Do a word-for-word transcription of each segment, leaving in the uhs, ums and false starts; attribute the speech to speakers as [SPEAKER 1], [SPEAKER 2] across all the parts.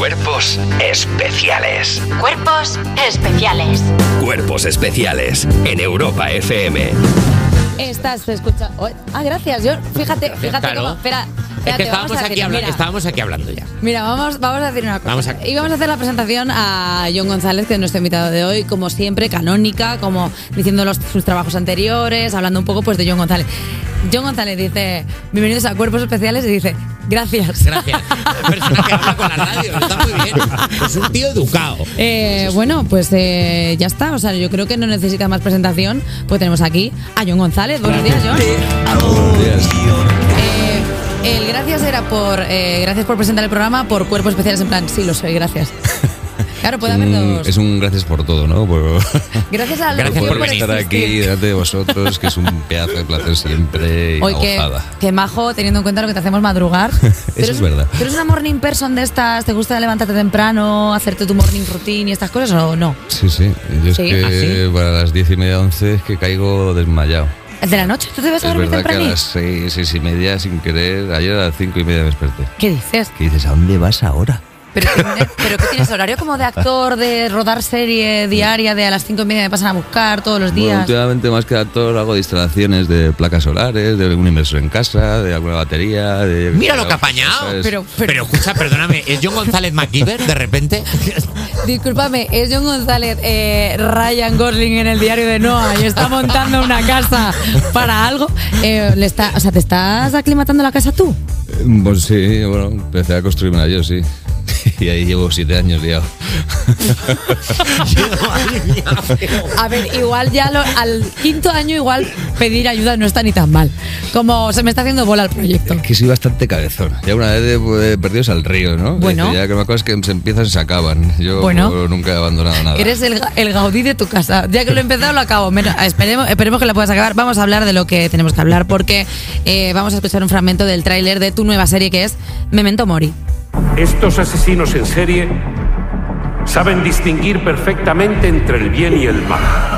[SPEAKER 1] Cuerpos especiales.
[SPEAKER 2] Cuerpos especiales.
[SPEAKER 1] Cuerpos especiales en Europa F M.
[SPEAKER 3] Estás escuchando. Oh, ah, gracias. Yo, fíjate, fíjate
[SPEAKER 4] Claro.
[SPEAKER 3] cómo. Espera.
[SPEAKER 4] Es
[SPEAKER 3] Espérate,
[SPEAKER 4] que estábamos
[SPEAKER 3] vamos a
[SPEAKER 4] aquí,
[SPEAKER 3] decir,
[SPEAKER 4] habla-
[SPEAKER 3] mira,
[SPEAKER 4] estábamos aquí hablando ya.
[SPEAKER 3] Mira, vamos, vamos a decir una cosa.
[SPEAKER 4] Vamos a-
[SPEAKER 3] Y vamos a hacer la presentación a John González, que es nuestro invitado de hoy, como siempre, canónica, como diciendo los, sus trabajos anteriores, hablando un poco pues de John González. John González dice, bienvenidos a Cuerpos Especiales, y dice, gracias.
[SPEAKER 4] Gracias. La persona que habla con la radio, está muy bien. Es un tío educado.
[SPEAKER 3] Eh, bueno, pues eh, ya está. O sea, yo creo que no necesita más presentación. Pues tenemos aquí a John González. Buenos días, John.
[SPEAKER 5] Buenos días.
[SPEAKER 3] Eh, el gracias era por eh, gracias por presentar el programa, por Cuerpos Especiales, en plan, sí, lo soy, gracias. Claro, puede haber
[SPEAKER 5] Mm,
[SPEAKER 3] dos.
[SPEAKER 5] es un gracias por todo, ¿no? Por,
[SPEAKER 3] Gracias a la
[SPEAKER 4] Gracias
[SPEAKER 3] locución
[SPEAKER 4] por
[SPEAKER 5] por estar
[SPEAKER 3] existir.
[SPEAKER 5] aquí delante de vosotros, que es un pedazo de placer siempre y
[SPEAKER 3] Hoy
[SPEAKER 5] una
[SPEAKER 3] que,
[SPEAKER 5] gozada.
[SPEAKER 3] que majo, teniendo en cuenta lo que te hacemos madrugar.
[SPEAKER 5] Eso es verdad.
[SPEAKER 3] ¿Tú eres una morning person de estas? ¿Te gusta levantarte temprano, hacerte tu morning routine y estas cosas o no?
[SPEAKER 5] Sí, sí. Yo es
[SPEAKER 3] Sí,
[SPEAKER 5] que
[SPEAKER 4] ¿ah, sí?
[SPEAKER 5] para las diez y media, once es que caigo desmayado.
[SPEAKER 3] ¿El de la noche? ¿Tú te vas a
[SPEAKER 5] Es
[SPEAKER 3] dormir
[SPEAKER 5] verdad que a
[SPEAKER 3] temprano?
[SPEAKER 5] las seis, seis y media, sin querer, ayer a las cinco y media me desperté.
[SPEAKER 3] ¿Qué dices?
[SPEAKER 5] ¿Qué dices? ¿A dónde vas ahora?
[SPEAKER 3] ¿Pero, tienes- ¿Pero qué tienes? ¿Horario como de actor, de rodar serie diaria, de a las cinco y media me pasan a buscar todos los
[SPEAKER 5] Bueno,
[SPEAKER 3] días?
[SPEAKER 5] últimamente más que actor hago instalaciones de placas solares, de algún inversor en casa, de alguna batería. De,
[SPEAKER 4] Mira lo que ha apañado.
[SPEAKER 5] ¿sabes?
[SPEAKER 3] Pero,
[SPEAKER 4] Pero,
[SPEAKER 3] pero,
[SPEAKER 4] escucha, perdóname, ¿es John González MacGyver de repente?
[SPEAKER 3] discúlpame, es John González, eh, Ryan Gosling en el diario de Noah y está montando una casa para algo. Eh, le está, o sea, ¿te estás aclimatando la casa tú?
[SPEAKER 5] Pues sí, bueno, empecé a construirme yo, sí. Y ahí llevo siete años liado.
[SPEAKER 3] A ver, igual ya lo- al quinto año igual pedir ayuda no está ni tan mal. Como se me está haciendo bola el proyecto.
[SPEAKER 5] Que soy bastante cabezón. Ya una vez de, de perdidos al río, ¿no?
[SPEAKER 3] Bueno.
[SPEAKER 5] Dice, ya que me acuerdo es que se empiezan, se acaban. Yo
[SPEAKER 3] Bueno.
[SPEAKER 5] nunca he abandonado nada.
[SPEAKER 3] Eres el, ga- el Gaudí de tu casa. Ya que lo he empezado, lo acabo. Menos- esperemos, esperemos que lo puedas acabar. Vamos a hablar de lo que tenemos que hablar porque eh, vamos a escuchar un fragmento del tráiler de tu nueva serie que es Memento Mori.
[SPEAKER 6] Estos asesinos en serie saben distinguir perfectamente entre el bien y el mal.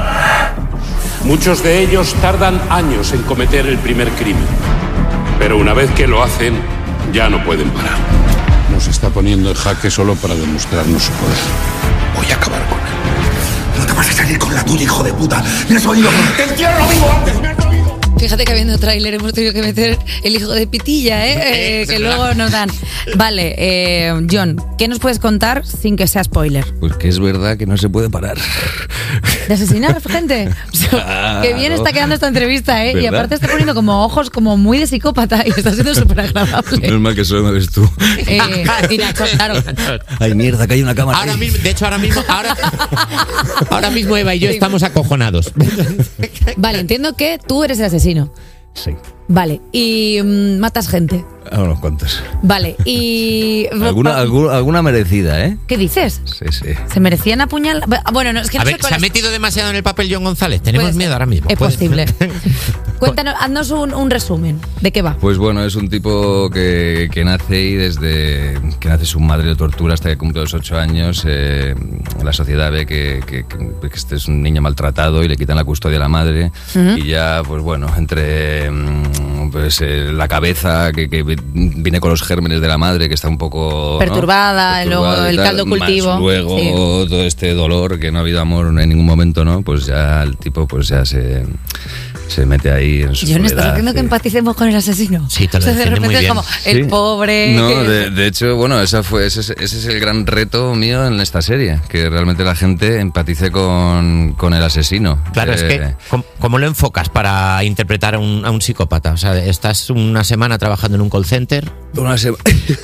[SPEAKER 6] Muchos de ellos tardan años en cometer el primer crimen, pero una vez que lo hacen, ya no pueden parar.
[SPEAKER 7] Nos está poniendo en jaque solo para demostrarnos su poder.
[SPEAKER 8] Voy a acabar con él. No te vas a salir con la tuya, hijo de puta. ¿Me has oído? ¡Te entierro vivo antes! ¡Me has oído!
[SPEAKER 3] Fíjate que habiendo tráiler hemos tenido que meter el hijo de pitilla, ¿eh? Eh, que luego nos dan. Vale, eh, John, ¿qué nos puedes contar sin que sea spoiler?
[SPEAKER 5] Pues que es verdad que no se puede parar.
[SPEAKER 3] ¿De asesinar gente? O sea, que bien está quedando esta entrevista, ¿eh? Y
[SPEAKER 5] ¿Verdad?
[SPEAKER 3] aparte está poniendo como ojos como muy de psicópata y está siendo súper agradable.
[SPEAKER 5] Normal que solo me ves tú.
[SPEAKER 3] Eh, y Nacho, claro.
[SPEAKER 5] Ay, mierda, que hay una cámara.
[SPEAKER 4] Ahora
[SPEAKER 5] ahí.
[SPEAKER 4] mismo, de hecho, ahora mismo, ahora, ahora mismo Eva y yo estamos acojonados.
[SPEAKER 3] Vale, entiendo que tú eres el asesino.
[SPEAKER 5] Sí,
[SPEAKER 3] Vale, y mm, matas gente.
[SPEAKER 5] a unos cuantos.
[SPEAKER 3] Vale, y...
[SPEAKER 5] Alguna, algu- alguna merecida, ¿eh?
[SPEAKER 3] ¿Qué dices?
[SPEAKER 5] Sí, sí.
[SPEAKER 3] ¿Se merecían apuñalar? Bueno, no, es que no
[SPEAKER 4] A
[SPEAKER 3] sé
[SPEAKER 4] ver,
[SPEAKER 3] cuál
[SPEAKER 4] ¿se ha
[SPEAKER 3] es-
[SPEAKER 4] metido demasiado en el papel John González? Tenemos
[SPEAKER 3] Puede ser.
[SPEAKER 4] miedo ahora mismo.
[SPEAKER 3] Es
[SPEAKER 4] Puede-
[SPEAKER 3] posible. Cuéntanos, haznos un, un resumen. ¿De qué va?
[SPEAKER 5] Pues bueno, es un tipo que, que nace y desde que nace su madre lo tortura hasta que cumple los ocho años. Eh, la sociedad ve que, que- que este es un niño maltratado y le quitan la custodia a la madre. Y ya, pues bueno, entre mm, pues, eh, la cabeza que, que viene con los gérmenes de la madre, que está un poco ¿no?
[SPEAKER 3] Perturbada, luego
[SPEAKER 5] Perturbada y
[SPEAKER 3] el
[SPEAKER 5] tal,
[SPEAKER 3] caldo
[SPEAKER 5] más
[SPEAKER 3] cultivo.
[SPEAKER 5] luego
[SPEAKER 3] Sí.
[SPEAKER 5] todo este dolor, que no ha habido amor en ningún momento, ¿no? Pues ya el tipo pues ya se, se mete ahí en su
[SPEAKER 3] John, ¿estás
[SPEAKER 5] soledad,
[SPEAKER 3] haciendo que
[SPEAKER 5] y-
[SPEAKER 3] empaticemos con el asesino?
[SPEAKER 4] Sí, te lo
[SPEAKER 3] O sea, de
[SPEAKER 4] defiende muy
[SPEAKER 3] repente es
[SPEAKER 4] bien.
[SPEAKER 3] como el
[SPEAKER 5] Sí.
[SPEAKER 3] pobre...
[SPEAKER 5] No,
[SPEAKER 3] que-
[SPEAKER 5] de, de hecho, bueno, esa fue, ese, es- ese es el gran reto mío en esta serie, que realmente la gente empatice con, con el asesino.
[SPEAKER 4] Claro, es
[SPEAKER 5] Eh,
[SPEAKER 4] que, ¿cómo, cómo lo enfocas para interpretar a un, a un psicópata? O sea, estás una semana trabajando en un call center.
[SPEAKER 5] Una sema-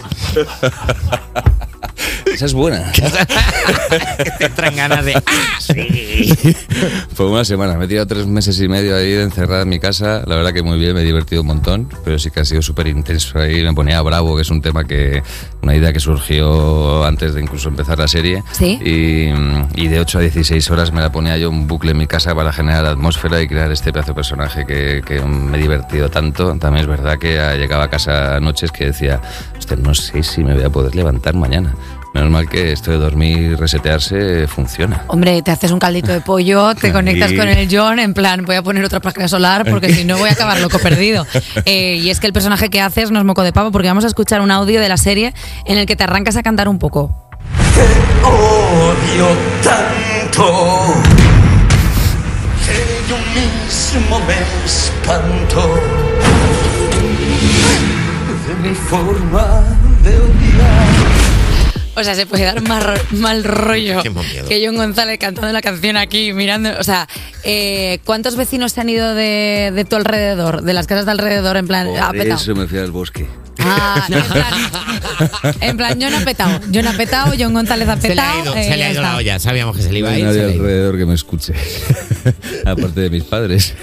[SPEAKER 5] Esa es buena.
[SPEAKER 4] Te entran ganas de. ¡Ah, sí!
[SPEAKER 5] Fue una semana. Me he tirado tres meses y medio ahí encerrada en mi casa. La verdad que muy bien, me he divertido un montón, pero sí que ha sido súper intenso. Ahí me ponía bravo, que es un tema que. Una idea que surgió antes de incluso empezar la serie.
[SPEAKER 3] Sí.
[SPEAKER 5] Y, y de ocho a dieciséis horas me la ponía yo un bucle en mi casa para generar atmósfera y crear este pedazo de personaje que, que me he divertido tanto. También es verdad que llegaba a casa noches que decía, hostia, no sé si me voy a poder levantar mañana. Menos mal que esto de dormir y resetearse funciona.
[SPEAKER 3] Hombre, te haces un caldito de pollo, te conectas
[SPEAKER 5] Y-
[SPEAKER 3] con el John, en plan, voy a poner otra placa solar porque si no voy a acabar loco perdido. Eh, y es que el personaje que haces no es moco de pavo porque vamos a escuchar un audio de la serie en el que te arrancas a cantar un poco.
[SPEAKER 8] Te odio tanto que yo mismo me espanto de mi forma de odiar.
[SPEAKER 3] O sea, se puede dar más ro- mal rollo que Jon González cantando la canción aquí, mirando. O sea, eh, ¿cuántos vecinos se han ido de, de tu alrededor, de las casas de alrededor, en plan, ha
[SPEAKER 5] Por
[SPEAKER 3] petado?
[SPEAKER 5] eso me fui al bosque.
[SPEAKER 3] Ah, en plan, en plan, Jon ha petado, Jon ha petado, Jon González ha
[SPEAKER 4] Se le
[SPEAKER 3] petado.
[SPEAKER 4] ha ido,
[SPEAKER 3] eh,
[SPEAKER 4] se le ha ido
[SPEAKER 3] ya
[SPEAKER 4] la
[SPEAKER 3] está.
[SPEAKER 4] olla. Sabíamos que se le iba
[SPEAKER 5] No
[SPEAKER 4] a
[SPEAKER 5] hay
[SPEAKER 4] ir.
[SPEAKER 5] nadie
[SPEAKER 4] se le ha ido.
[SPEAKER 5] alrededor que me escuche. Aparte de mis padres.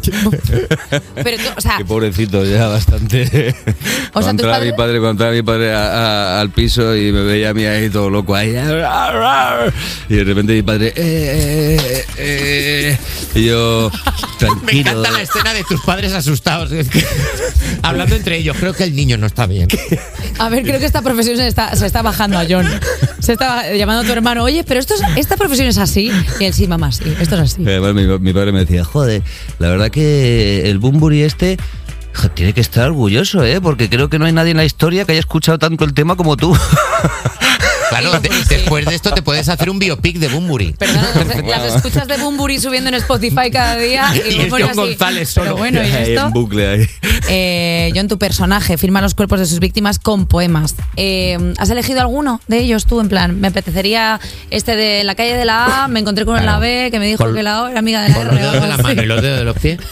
[SPEAKER 3] Pero tú, o sea,
[SPEAKER 5] Qué pobrecito, ya bastante.
[SPEAKER 3] O sea,
[SPEAKER 5] cuando
[SPEAKER 3] ¿tus
[SPEAKER 5] entraba mi
[SPEAKER 3] padres?
[SPEAKER 5] padre, cuando entraba mi padre a- a- al piso y me veía a mí ahí todo loco ahí. Y de repente mi padre. Eh, eh, eh, y yo.
[SPEAKER 4] Me
[SPEAKER 5] Tranquilo.
[SPEAKER 4] encanta la escena de tus padres asustados. Es que, hablando entre ellos, creo que el niño no está bien.
[SPEAKER 3] a ver, creo que esta profesión se está, se está bajando a Jon. Se está llamando a tu hermano, oye, pero esto es- esta profesión es así. Y él, sí, mamá, sí, esto es así.
[SPEAKER 5] Además, mi, mi padre me decía, joder, la verdad que el Bunbury este jo, tiene que estar orgulloso, ¿eh? Porque creo que no hay nadie en la historia que haya escuchado tanto el tema como tú.
[SPEAKER 4] Claro, de- después de esto te puedes hacer un biopic de Bunbury.
[SPEAKER 3] Perdona, entonces, las escuchas de Bunbury subiendo en Spotify cada día y,
[SPEAKER 4] Y
[SPEAKER 3] me
[SPEAKER 4] es
[SPEAKER 3] pone
[SPEAKER 4] Jon
[SPEAKER 3] así.
[SPEAKER 4] González
[SPEAKER 3] Pero
[SPEAKER 4] solo.
[SPEAKER 3] bueno, ¿y
[SPEAKER 5] Ahí
[SPEAKER 3] esto?
[SPEAKER 5] en bucle ahí.
[SPEAKER 3] Eh, Jon, tu personaje, firma los cuerpos de sus víctimas con poemas. Eh, ¿Has elegido alguno de ellos tú? En plan, me apetecería este de la calle de la A, me encontré con uno en la B, que me dijo
[SPEAKER 4] Con-
[SPEAKER 3] que la O era amiga de la
[SPEAKER 4] Con
[SPEAKER 3] R.
[SPEAKER 4] los dedos
[SPEAKER 3] o
[SPEAKER 4] de la
[SPEAKER 3] algo
[SPEAKER 4] mano y
[SPEAKER 3] así.
[SPEAKER 4] los dedos de los pies.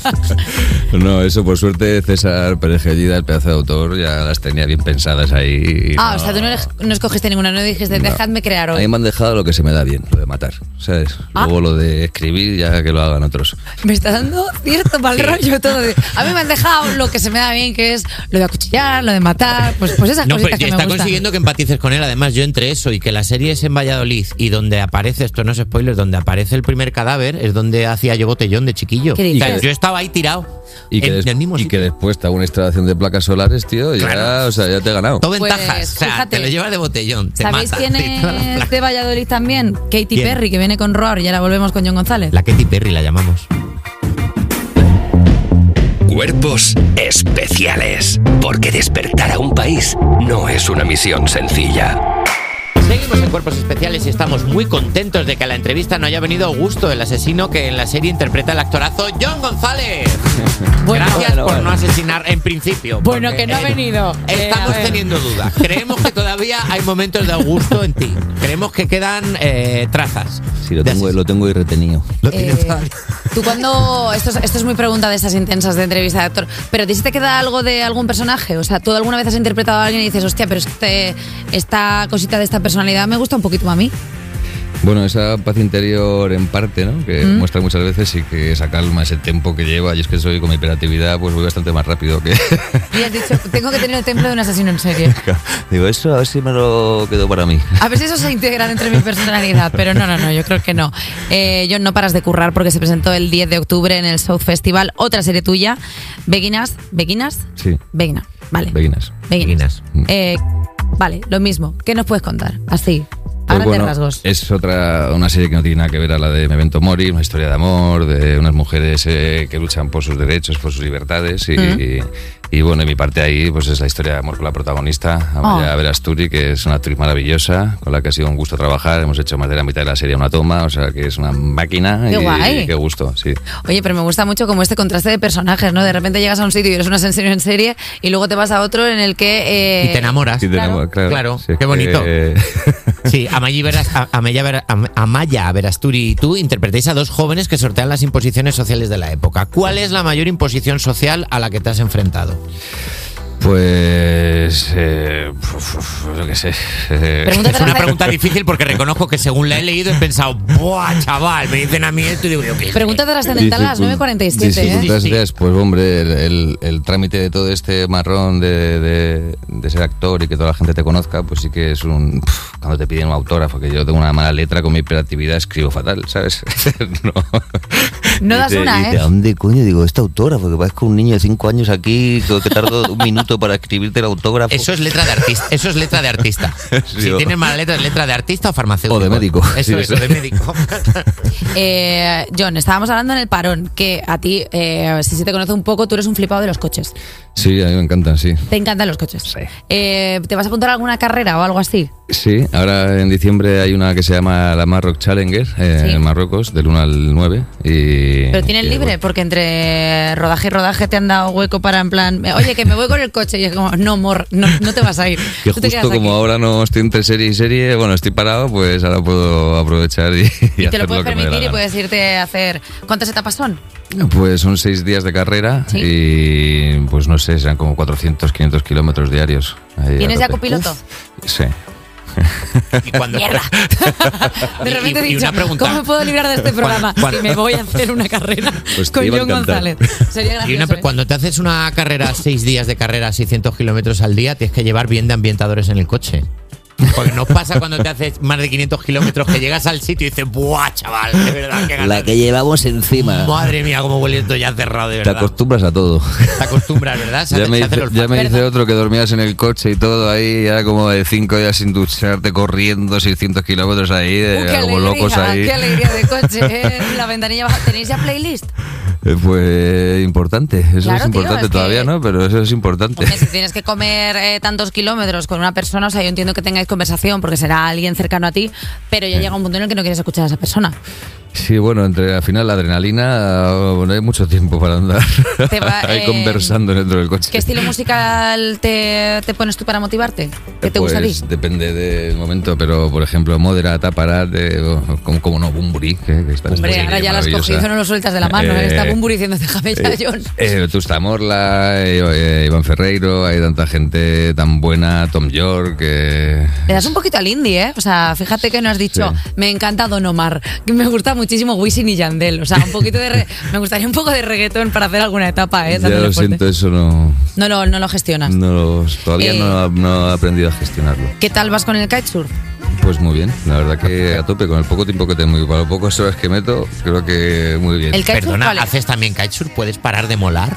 [SPEAKER 5] No, eso por suerte César Perejellida, el pedazo de autor, ya las tenía bien pensadas ahí. y
[SPEAKER 3] Ah,
[SPEAKER 5] no-
[SPEAKER 3] o sea, tú no, eleg- no escogiste ninguna, no dijiste,
[SPEAKER 5] No.
[SPEAKER 3] dejadme crear
[SPEAKER 5] A
[SPEAKER 3] hoy.
[SPEAKER 5] mí me han dejado lo que se me da bien, lo de matar, ¿sabes?
[SPEAKER 3] Ah.
[SPEAKER 5] Luego lo de escribir, ya que lo hagan otros.
[SPEAKER 3] Me está dando cierto mal rollo todo. de- A mí me han dejado lo que se me da bien, que es lo de acuchillar, lo de matar, pues, pues esas
[SPEAKER 4] No,
[SPEAKER 3] cositas
[SPEAKER 4] pero
[SPEAKER 3] que me
[SPEAKER 4] está
[SPEAKER 3] gustan.
[SPEAKER 4] consiguiendo que empatices con él. Además, yo entre eso y que la serie es en Valladolid y donde aparece, esto no es spoiler, donde aparece el primer cadáver es donde hacía yo botellón de chiquillo.
[SPEAKER 3] ¿Qué
[SPEAKER 4] O sea,
[SPEAKER 3] dices?
[SPEAKER 4] yo estaba ahí tirado.
[SPEAKER 5] Y que,
[SPEAKER 4] en
[SPEAKER 5] des-
[SPEAKER 4] el mismo
[SPEAKER 5] y
[SPEAKER 4] sitio.
[SPEAKER 5] que después te hago una instalación de placas solares, tío, y ya,
[SPEAKER 4] Claro.
[SPEAKER 5] o sea, ya te he ganado.
[SPEAKER 4] Todo
[SPEAKER 3] Pues,
[SPEAKER 4] ventajas. O sea,
[SPEAKER 3] fíjate.
[SPEAKER 4] te lo llevas de botellón. Te
[SPEAKER 3] ¿Sabéis
[SPEAKER 4] mata,
[SPEAKER 3] quién
[SPEAKER 4] te todas las
[SPEAKER 3] es
[SPEAKER 4] placas.
[SPEAKER 3] de Valladolid también? Katy
[SPEAKER 4] ¿Quién?
[SPEAKER 3] Perry, que viene con Roar y ahora volvemos con Jon González.
[SPEAKER 4] La Katy Perry la llamamos.
[SPEAKER 1] Cuerpos especiales. Porque despertar a un país no es una misión sencilla.
[SPEAKER 4] Seguimos en Cuerpos Especiales y estamos muy contentos de que a la entrevista no haya venido Augusto, el asesino que en la serie interpreta el actorazo Jon González.
[SPEAKER 3] Bueno,
[SPEAKER 4] Gracias
[SPEAKER 5] bueno,
[SPEAKER 4] por
[SPEAKER 5] bueno.
[SPEAKER 4] no asesinar en principio.
[SPEAKER 3] Bueno,
[SPEAKER 4] porque,
[SPEAKER 3] que no ha
[SPEAKER 4] eh,
[SPEAKER 3] venido. Eh,
[SPEAKER 4] Estamos
[SPEAKER 3] a ver.
[SPEAKER 4] teniendo dudas. Creemos que todavía hay momentos de Augusto en ti. Creemos que quedan eh, trazas.
[SPEAKER 5] Sí, lo
[SPEAKER 4] de
[SPEAKER 5] tengo,
[SPEAKER 4] asesino.
[SPEAKER 5] lo tengo ahí retenido.
[SPEAKER 4] Lo tienes
[SPEAKER 3] Eh,
[SPEAKER 4] todavía.
[SPEAKER 3] Tú cuando... Esto es, esto es muy pregunta de esas intensas de entrevista de actor, pero ¿a ti se te queda algo de algún personaje? O sea, ¿tú alguna vez has interpretado a alguien y dices, hostia, pero este, esta cosita de esta personalidad me gusta un poquito a mí?
[SPEAKER 5] Bueno, esa paz interior en parte, ¿no? Que
[SPEAKER 3] Mm.
[SPEAKER 5] muestra muchas veces y que esa calma, ese tempo que lleva. Y es que soy con mi hiperactividad, pues voy bastante más rápido que...
[SPEAKER 3] Y has dicho, tengo que tener el templo de un asesino en serie.
[SPEAKER 5] Digo, eso a ver si me lo quedo para mí.
[SPEAKER 3] A ver si eso se integra dentro de mi personalidad, pero no, no, no, yo creo que no. Eh, Jon, no paras de currar porque se presentó el diez de octubre en el South Festival, otra serie tuya, Beguinas, ¿Beguinas?
[SPEAKER 5] Sí,
[SPEAKER 3] Beguina, vale.
[SPEAKER 5] Beguinas.
[SPEAKER 3] Beguinas.
[SPEAKER 5] Mm.
[SPEAKER 3] Eh, vale, lo mismo. ¿Qué nos puedes contar? Así, a
[SPEAKER 5] Pues
[SPEAKER 3] grandes
[SPEAKER 5] bueno,
[SPEAKER 3] rasgos.
[SPEAKER 5] es otra una serie que no tiene nada que ver a la de Memento Mori, una historia de amor, de unas mujeres eh, que luchan por sus derechos, por sus libertades y,
[SPEAKER 3] Mm.
[SPEAKER 5] y, y bueno, y mi parte ahí pues es la historia de amor con la protagonista, Amaya
[SPEAKER 3] Oh.
[SPEAKER 5] Verasturi, que es una actriz maravillosa, con la que ha sido un gusto trabajar, hemos hecho más de la mitad de la serie a una toma, o sea que es una máquina.
[SPEAKER 3] Qué
[SPEAKER 5] y,
[SPEAKER 3] guay.
[SPEAKER 5] y qué gusto, sí.
[SPEAKER 3] Oye, pero me gusta mucho como este contraste de personajes, ¿no? De repente llegas a un sitio y eres un asesino en serie y luego te vas a otro en el que... eh,
[SPEAKER 4] Y te enamoras.
[SPEAKER 5] Sí, tenemos- claro,
[SPEAKER 4] Claro,
[SPEAKER 5] sí,
[SPEAKER 4] qué bonito.
[SPEAKER 5] eh,
[SPEAKER 4] Sí, Amaya, Veras, a- Amaya, Vera- Am- Amaya Verasturi y tú interpretáis a dos jóvenes que sortean las imposiciones sociales de la época. ¿Cuál es la mayor imposición social a la que te has enfrentado?
[SPEAKER 5] Pues, eh, uf, uf, yo qué sé. eh,
[SPEAKER 3] Pregúntate
[SPEAKER 4] Es una
[SPEAKER 3] las-
[SPEAKER 4] pregunta difícil porque reconozco que según la he leído he pensado, ¡buah, chaval! Me dicen a mí esto y digo, yo qué sé.
[SPEAKER 3] Pregunta trascendental a las
[SPEAKER 5] Dificu-
[SPEAKER 3] nueve cuarenta y siete, ¿eh?
[SPEAKER 5] dificultades, pues hombre, el, el- el trámite de todo este marrón de, de- de ser actor y que toda la gente te conozca, pues sí que es un... pf, cuando te piden un autógrafo, que yo tengo una mala letra con mi hiperactividad, escribo fatal, ¿sabes? no.
[SPEAKER 3] No das
[SPEAKER 5] Dice-
[SPEAKER 3] una,
[SPEAKER 5] dice,
[SPEAKER 3] ¿eh?
[SPEAKER 5] ¿a dónde coño? Digo, este autógrafo, que parezco un niño de cinco años aquí, que que tardo un minuto para escribirte el autógrafo.
[SPEAKER 4] Eso es letra de artista. Eso es letra de artista.
[SPEAKER 5] Sí,
[SPEAKER 4] Si
[SPEAKER 5] o-
[SPEAKER 4] tienes mala letra, es letra de artista o farmacéutico.
[SPEAKER 5] O de médico.
[SPEAKER 4] Eso
[SPEAKER 5] Sí,
[SPEAKER 4] es,
[SPEAKER 5] eso.
[SPEAKER 4] o de médico.
[SPEAKER 3] Eh, Jon, estábamos hablando en el parón que a ti, eh, si se te conoce un poco, tú eres un flipado de los coches.
[SPEAKER 5] Sí, a mí me encantan, sí.
[SPEAKER 3] Te encantan los coches.
[SPEAKER 5] Sí.
[SPEAKER 3] Eh, ¿Te vas a apuntar a alguna carrera o algo así?
[SPEAKER 5] Sí, ahora en diciembre hay una que se llama la Marroc Challenger, eh,
[SPEAKER 3] Sí.
[SPEAKER 5] en Marruecos, del uno al nueve. Y,
[SPEAKER 3] Pero tienes
[SPEAKER 5] y,
[SPEAKER 3] libre,
[SPEAKER 5] bueno,
[SPEAKER 3] porque entre rodaje y rodaje te han dado hueco para en plan, oye, que me voy con el coche. Y es como, no, mor, no, no te vas a ir.
[SPEAKER 5] Que
[SPEAKER 3] Tú te quedas
[SPEAKER 5] justo como
[SPEAKER 3] aquí.
[SPEAKER 5] ahora no estoy entre serie y serie, bueno, estoy parado, pues ahora puedo aprovechar y, y,
[SPEAKER 3] Y te
[SPEAKER 5] hacer
[SPEAKER 3] lo puedes
[SPEAKER 5] lo que me dé la
[SPEAKER 3] permitir y
[SPEAKER 5] gana.
[SPEAKER 3] puedes irte a hacer... ¿Cuántas etapas son?
[SPEAKER 5] Pues son seis días de carrera
[SPEAKER 3] Sí.
[SPEAKER 5] y pues no sé, serán como cuatrocientos, quinientos kilómetros diarios. Ahí a
[SPEAKER 3] ¿Tienes ya
[SPEAKER 5] tope.
[SPEAKER 3] copiloto?
[SPEAKER 5] Sí.
[SPEAKER 4] Y cuando,
[SPEAKER 3] ¡Mierda! De repente
[SPEAKER 4] Y-
[SPEAKER 3] he
[SPEAKER 4] y
[SPEAKER 3] dicho,
[SPEAKER 4] una pregunta.
[SPEAKER 3] ¿cómo me puedo librar de este programa?
[SPEAKER 4] cuando-
[SPEAKER 3] Si me voy a hacer una carrera
[SPEAKER 5] Pues te
[SPEAKER 3] con
[SPEAKER 5] iba a
[SPEAKER 3] John
[SPEAKER 5] encantar.
[SPEAKER 3] González. Sería gracioso.
[SPEAKER 4] Y una,
[SPEAKER 3] ¿eh?
[SPEAKER 4] cuando te haces una carrera, seis días de carrera, seiscientos kilómetros al día, tienes que llevar bien de ambientadores en el coche. Porque no pasa cuando te haces más de quinientos kilómetros que llegas al sitio y dices, ¡buah, chaval! De verdad, qué ganas.
[SPEAKER 9] La que llevamos encima.
[SPEAKER 4] Madre mía, cómo huele esto ya cerrado, de
[SPEAKER 5] Te
[SPEAKER 4] verdad.
[SPEAKER 5] acostumbras a todo.
[SPEAKER 4] Te acostumbras, ¿verdad? Se
[SPEAKER 5] Ya
[SPEAKER 4] hace-
[SPEAKER 5] me,
[SPEAKER 4] se hace
[SPEAKER 5] dice,
[SPEAKER 4] el
[SPEAKER 5] ya me
[SPEAKER 4] olfato.
[SPEAKER 5] dice otro que dormías en el coche y todo ahí, ya como de cinco días sin ducharte, corriendo seiscientos kilómetros ahí,
[SPEAKER 3] Uh,
[SPEAKER 5] de,
[SPEAKER 3] qué
[SPEAKER 5] como
[SPEAKER 3] alegría,
[SPEAKER 5] locos ahí.
[SPEAKER 3] qué alegría de coche. ¿eh? La ventanilla baja. ¿Tenéis ya playlist?
[SPEAKER 5] Eh, Pues importante, eso
[SPEAKER 3] Claro,
[SPEAKER 5] es
[SPEAKER 3] tío,
[SPEAKER 5] importante
[SPEAKER 3] es que-
[SPEAKER 5] todavía, ¿no? Pero eso es importante.
[SPEAKER 3] Hombre, si tienes que comer eh, tantos kilómetros con una persona, o sea, yo entiendo que tengáis conversación porque será alguien cercano a ti, pero ya llega un punto en el que no quieres escuchar a esa persona.
[SPEAKER 5] Sí, bueno, entre al final la adrenalina, bueno, hay mucho tiempo para andar
[SPEAKER 3] Te va,
[SPEAKER 5] ahí
[SPEAKER 3] eh,
[SPEAKER 5] conversando dentro del coche.
[SPEAKER 3] ¿Qué estilo musical te, te pones tú para motivarte? ¿Qué te
[SPEAKER 5] pues
[SPEAKER 3] gusta a ti?
[SPEAKER 5] depende del momento, pero por ejemplo, Moderata, Parate, o como, como no, Bumburi, que, que está
[SPEAKER 3] Hombre, ahora ya lo has cogido, no lo sueltas de la mano.
[SPEAKER 5] Eh,
[SPEAKER 3] ¿eh? Está Bumburi diciendo, déjame ya, John.
[SPEAKER 5] Eh, Tusta Morla, eh, eh, Iván Ferreiro, hay tanta gente tan buena, Tom York. Eh,
[SPEAKER 3] Le das un poquito al indie, ¿eh? O sea, fíjate que no has dicho,
[SPEAKER 5] Sí.
[SPEAKER 3] me encanta Don Omar, que me gusta muchísimo Wisin y Yandel. O sea, un poquito de re- me gustaría un poco de reggaetón para hacer alguna etapa, ¿eh?
[SPEAKER 5] ya
[SPEAKER 3] Dándole
[SPEAKER 5] lo
[SPEAKER 3] fuerte.
[SPEAKER 5] siento, eso no,
[SPEAKER 3] No lo, no lo gestionas.
[SPEAKER 5] no lo- todavía
[SPEAKER 3] Eh,
[SPEAKER 5] no, no he aprendido a gestionarlo.
[SPEAKER 3] ¿Qué tal vas con el kitesurf?
[SPEAKER 5] Pues muy bien, la verdad que a tope, con el poco tiempo que tengo y para las pocas horas que meto, creo que muy bien.
[SPEAKER 3] El kitesurf,
[SPEAKER 4] Perdona,
[SPEAKER 3] ¿cuál es?
[SPEAKER 4] ¿haces también kitesurf? ¿Puedes parar de molar?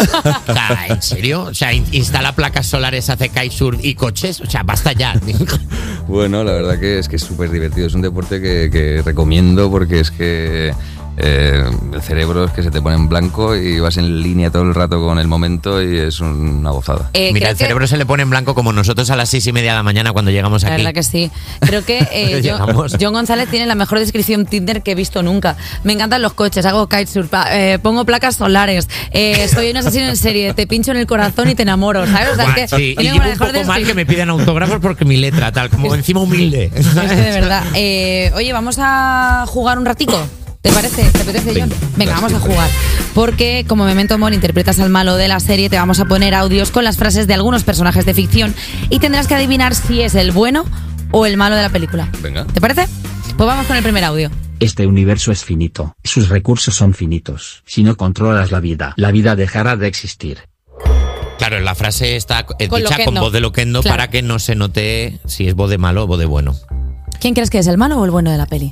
[SPEAKER 4] O sea, ¿en serio? O sea, in- instala placas solares, hace kitesurf y coches. O sea, basta ya.
[SPEAKER 5] Bueno, la verdad que es que es súper divertido, es un deporte que, que recomiendo porque es que eh, el cerebro es que se te pone en blanco y vas en línea todo el rato con el momento y es una gozada.
[SPEAKER 3] Eh,
[SPEAKER 4] Mira,
[SPEAKER 3] creo
[SPEAKER 4] el
[SPEAKER 3] que-
[SPEAKER 4] cerebro se le pone en blanco como nosotros a las seis y media de la mañana cuando llegamos
[SPEAKER 3] La
[SPEAKER 4] aquí.
[SPEAKER 3] verdad que sí. Creo que eh, yo-
[SPEAKER 4] Llegamos.
[SPEAKER 3] John González tiene la mejor descripción Tinder que he visto nunca. Me encantan los coches, hago kitesurf, pa- eh, pongo placas solares, eh, soy un asesino en serie, te pincho en el corazón y te enamoro, ¿sabes? O sea,
[SPEAKER 4] Buah,
[SPEAKER 3] es que
[SPEAKER 4] sí, y
[SPEAKER 3] tiene
[SPEAKER 4] llevo
[SPEAKER 3] la
[SPEAKER 4] un
[SPEAKER 3] mejor
[SPEAKER 4] poco mal
[SPEAKER 3] descripción.
[SPEAKER 4] que me piden autógrafos porque mi letra, tal, como encima humilde.
[SPEAKER 3] Es que de verdad. Eh, oye, vamos a jugar un ratico. ¿Te parece? ¿Te apetece, John? Venga, vamos a jugar. Porque como Memento Mori interpretas al malo de la serie, te vamos a poner audios con las frases de algunos personajes de ficción y tendrás que adivinar si es el bueno o el malo de la película.
[SPEAKER 5] Venga.
[SPEAKER 3] ¿Te parece? Pues vamos con el primer audio.
[SPEAKER 10] Este universo es finito, sus recursos son finitos. Si no controlas la vida, la vida dejará de existir.
[SPEAKER 4] Claro, la frase está eh,
[SPEAKER 3] Con
[SPEAKER 4] dicha con
[SPEAKER 3] loquendo.
[SPEAKER 4] voz de loquendo
[SPEAKER 3] Claro.
[SPEAKER 4] para que no se note si es voz de malo o voz de bueno.
[SPEAKER 3] ¿Quién crees que es, el malo o el bueno de la peli?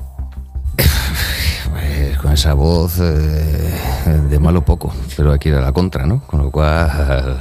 [SPEAKER 5] Pues con esa voz eh, de malo poco, pero hay que ir a la contra, ¿no? Con lo cual...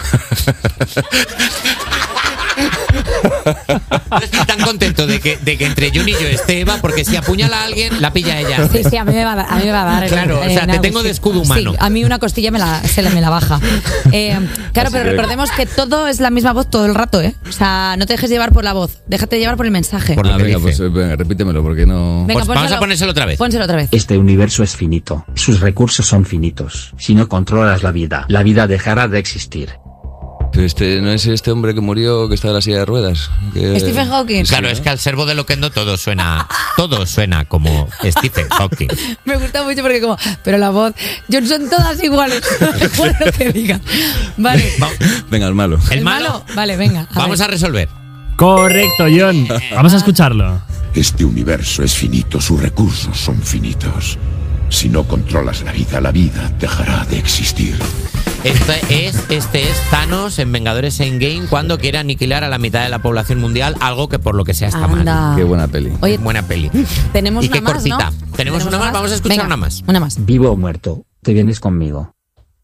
[SPEAKER 4] Estoy tan contento de que, de que entre John y yo esté Eva, porque si apuñala a alguien, la pilla ella.
[SPEAKER 3] Sí, sí, a mí me va a dar. A mí me va a dar
[SPEAKER 4] Claro, o sea, te
[SPEAKER 3] nada,
[SPEAKER 4] tengo
[SPEAKER 3] sí.
[SPEAKER 4] de escudo humano.
[SPEAKER 3] Sí, a mí una costilla me la, se le, me la baja. Eh, claro,
[SPEAKER 5] Así
[SPEAKER 3] pero
[SPEAKER 5] que-
[SPEAKER 3] recordemos que todo es la misma voz todo el rato, ¿eh? O sea, no te dejes llevar por la voz, déjate llevar por el mensaje.
[SPEAKER 4] Por lo
[SPEAKER 5] Ah,
[SPEAKER 4] que
[SPEAKER 5] venga,
[SPEAKER 4] dice.
[SPEAKER 5] pues eh, venga, repítemelo, porque no...
[SPEAKER 3] Venga,
[SPEAKER 4] Pues vamos
[SPEAKER 3] pónselo-
[SPEAKER 4] a ponérselo otra vez.
[SPEAKER 3] Pónselo otra vez.
[SPEAKER 10] Este universo es finito, sus recursos son finitos. Si no controlas la vida, la vida dejará de existir.
[SPEAKER 5] Pero este, ¿no es este hombre que murió, que está en la silla de ruedas? Que-
[SPEAKER 3] Stephen Hawking.
[SPEAKER 4] Claro, es que al ser voz de loquendo todo suena, todo suena como Stephen Hawking.
[SPEAKER 3] Me gusta mucho porque como, pero la voz, John, son todas iguales. Igual lo que diga. Vale.
[SPEAKER 4] Va-
[SPEAKER 5] Venga, el malo.
[SPEAKER 4] El malo,
[SPEAKER 3] Vale, venga. a
[SPEAKER 4] vamos
[SPEAKER 3] ver.
[SPEAKER 4] a resolver.
[SPEAKER 11] Correcto, John. Vamos a escucharlo.
[SPEAKER 8] Este universo es finito, sus recursos son finitos. Si no controlas la vida, la vida dejará de existir.
[SPEAKER 4] Este es, este es Thanos en Vengadores Endgame cuando quiere aniquilar a la mitad de la población mundial, algo que por lo que sea está
[SPEAKER 3] Anda.
[SPEAKER 4] mal.
[SPEAKER 5] Qué buena peli.
[SPEAKER 3] Oye,
[SPEAKER 4] Buena peli.
[SPEAKER 3] tenemos
[SPEAKER 4] y
[SPEAKER 3] una
[SPEAKER 4] qué
[SPEAKER 3] más,
[SPEAKER 4] cortita.
[SPEAKER 3] ¿no?
[SPEAKER 4] ¿Tenemos una más? Vamos a escuchar
[SPEAKER 3] Venga,
[SPEAKER 4] una más.
[SPEAKER 3] Una más.
[SPEAKER 10] Vivo o muerto, te vienes conmigo.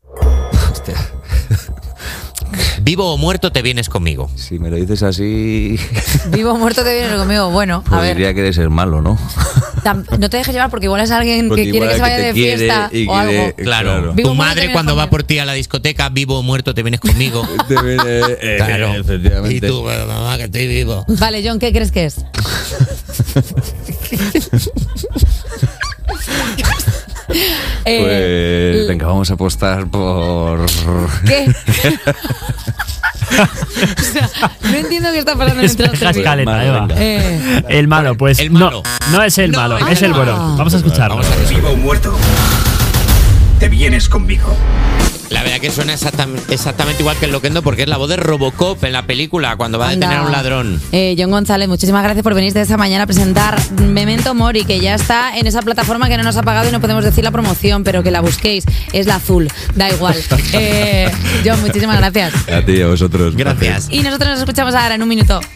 [SPEAKER 4] Vivo o muerto te vienes conmigo.
[SPEAKER 5] Si me lo dices así,
[SPEAKER 3] Vivo o muerto te viene conmigo. Bueno, a
[SPEAKER 5] pues
[SPEAKER 3] ver.
[SPEAKER 5] diría que eres el malo, ¿no?
[SPEAKER 3] tam- no te dejes llevar porque igual es alguien
[SPEAKER 5] Porque
[SPEAKER 3] que quiere
[SPEAKER 5] igual
[SPEAKER 3] que se vaya
[SPEAKER 5] que te
[SPEAKER 3] de
[SPEAKER 5] quiere
[SPEAKER 3] fiesta
[SPEAKER 5] y
[SPEAKER 3] o
[SPEAKER 5] que
[SPEAKER 3] algo.
[SPEAKER 5] de-
[SPEAKER 4] Claro,
[SPEAKER 5] Claro.
[SPEAKER 3] Vivo
[SPEAKER 4] tu
[SPEAKER 3] muerto, te
[SPEAKER 4] madre
[SPEAKER 3] vienes
[SPEAKER 4] cuando va
[SPEAKER 3] conmigo.
[SPEAKER 4] por ti a la discoteca, vivo o muerto, te vienes conmigo.
[SPEAKER 5] Te viene, eh,
[SPEAKER 4] Claro.
[SPEAKER 5] efectivamente.
[SPEAKER 4] Y tú, bueno, mamá, que estoy vivo.
[SPEAKER 3] Vale, John, ¿qué crees que es? Eh,
[SPEAKER 5] Pues venga, vamos a apostar por...
[SPEAKER 3] ¿Qué? O sea, no entiendo qué está pasando en
[SPEAKER 11] Deja
[SPEAKER 3] nuestro
[SPEAKER 11] escaleta,
[SPEAKER 5] Vale,
[SPEAKER 11] Eva.
[SPEAKER 5] venga.
[SPEAKER 3] eh,
[SPEAKER 11] El malo, pues
[SPEAKER 4] El malo.
[SPEAKER 11] no, no es el
[SPEAKER 4] No,
[SPEAKER 11] malo,
[SPEAKER 4] el
[SPEAKER 11] es el
[SPEAKER 3] malo.
[SPEAKER 11] bueno. Vamos a escucharlo.
[SPEAKER 4] Vamos a
[SPEAKER 9] Vivo o muerto, te vienes conmigo.
[SPEAKER 4] La verdad que suena exactam- exactamente igual que el Loquendo porque es la voz de Robocop en la película cuando va a detener a un
[SPEAKER 3] anda.
[SPEAKER 4] ladrón.
[SPEAKER 3] Eh, John González, muchísimas gracias por venir de esta mañana a presentar Memento Mori, que ya está en esa plataforma que no nos ha pagado y no podemos decir la promoción, pero que la busquéis. Es la azul, da igual. Eh, John, muchísimas gracias.
[SPEAKER 5] A ti, a vosotros.
[SPEAKER 4] Gracias.
[SPEAKER 3] Y nosotros nos escuchamos ahora en un minuto.